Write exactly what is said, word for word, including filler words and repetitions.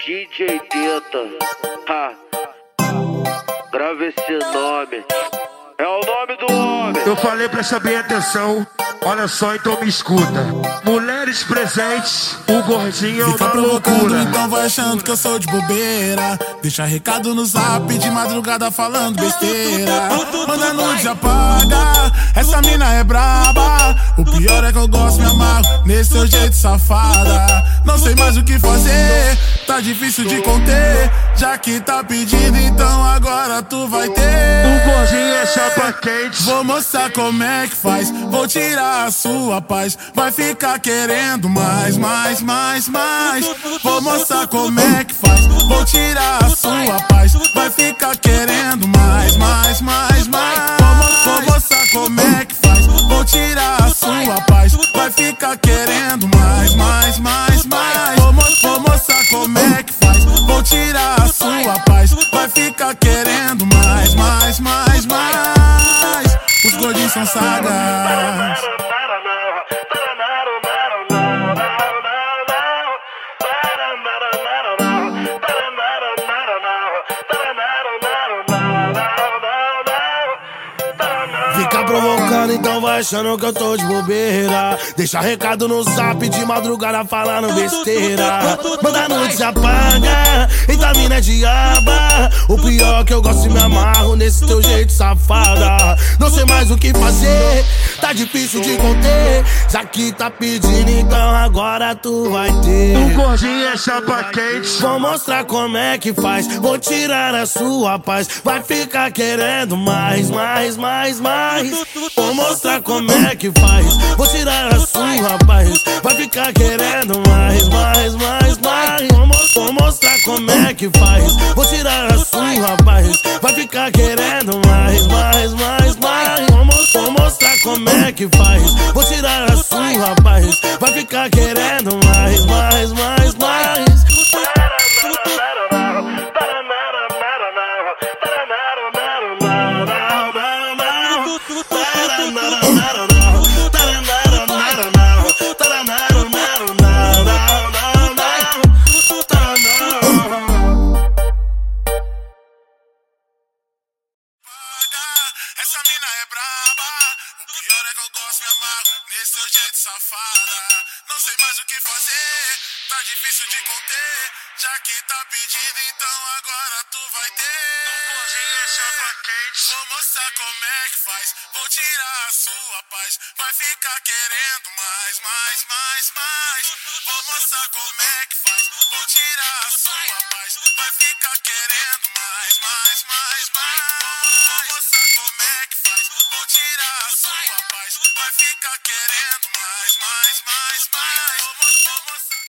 D J Teta, ha, grave esse nome, é o nome do homem. Eu falei, presta bem atenção, olha só, então me escuta. Mulheres presentes, o gordinho é uma Fica provocando, loucura. então vai achando que eu sou de bobeira. Deixa recado no zap, de madrugada falando besteira. Manda nude, apaga, essa mina é braba. O pior é que eu gosto, me amarro nesse seu jeito safada. Não sei mais o que fazer, tá difícil de conter. Já que tá pedindo, então agora tu vai ter. O gordinho é chapa quente. Vou mostrar como é que faz, vou tirar a sua paz. Vai ficar querendo mais, mais, mais, mais. Vou mostrar como é que faz, vou tirar a sua paz. Vai ficar querendo mais, mais, mais, mais. Vou, vou mostrar como é que faz, vou tirar a sua paz. Vai ficar querendo mais, mais, mais, mais. Vou, vou mostrar como é que faz, vou tirar a sua paz. Vai ficar querendo mais, mais, mais, mais. Os gordinhos são sagas. Fica provocando, então vai achando que eu tô de bobeira. Deixa recado no zap, de madrugada falando besteira. Manda nude, apaga, eita mina é diaba. O pior é que eu gosto e me amarro nesse teu jeito safada. Não sei mais o que fazer, tá difícil de conter. Já que tá pedindo, então agora tu vai ter. O gordinho é chapa quente. Vou mostrar como é que faz, vou tirar a sua paz. Vai ficar querendo mais, mais, mais, mais. Vou mostrar como é que faz, vou tirar a sua paz. Vai ficar querendo mais, mais, mais, mais. Vou mostrar como é que faz, vou tirar a sua paz. Vai ficar querendo mais, mais, mais, mais. Vou mostrar como é que faz, vou tirar a sua paz. Vai ficar querendo mais, mais, mais, mais. Essa mina é braba. O pior é que eu gosto, me amarro nesse seu jeito safada. Não sei mais o que fazer, tá difícil de conter. Já que tá pedindo, então agora tu vai ter. O gordinho é chapa quente. Vou mostrar como é que faz, vou tirar a sua paz. Vai ficar querendo mais, mais, mais, mais. Vou mostrar como é que faz, vou tirar a sua paz. Vai ficar querendo mais, mais, mais, mais. Vou mostrar como é que faz, vou tirar a sua paz. Vai ficar querendo mais, mais.